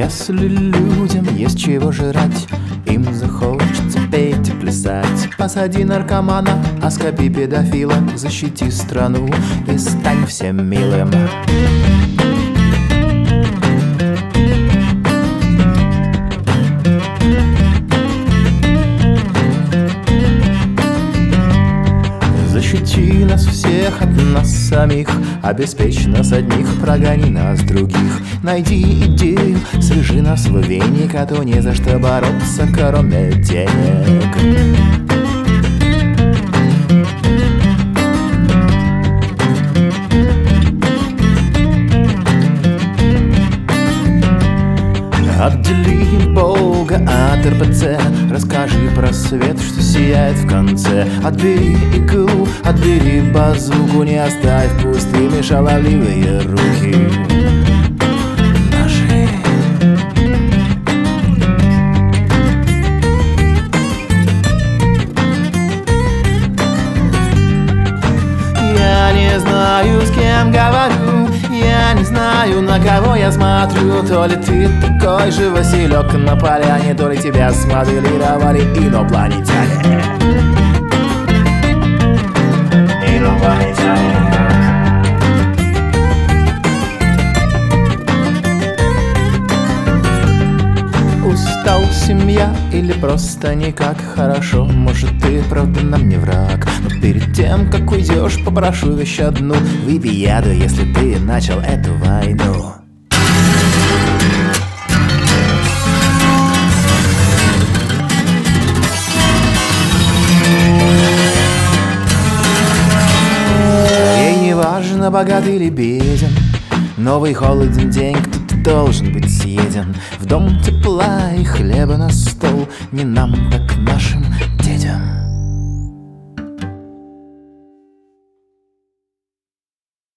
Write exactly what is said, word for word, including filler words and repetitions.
Если людям есть чего жрать, им захочется петь и плясать. Посади наркомана, оскопи педофила, защити страну и стань всем милым. Защити нас всех от нас самих, обеспечь нас одних, прогони нас других. Найди идею, свяжи нас в веник, а то не за что бороться, кроме денег. Отдели Бога от эр пэ цэ, расскажи про свет, что сияет в конце. Отбери иглу, отбери базуку, не оставь пустыми шаловливые руки наши. Я не знаю, с кем говорю, я не знаю, на кого я смотрю. То ли ты такой же Василек на поляне, то ли тебя смоделировали инопланетяне. Инопланетяне. Устал, семья или просто никак? Хорошо, может, ты правда нам не враг, но перед тем, как уйдешь, попрошу вещь одну: выпей яду, если ты начал эту войну. И не важно, богат или беден, новый холоден день, кто-то должен быть съеден. В дом тепла и хлеба на стол, не нам, так нашим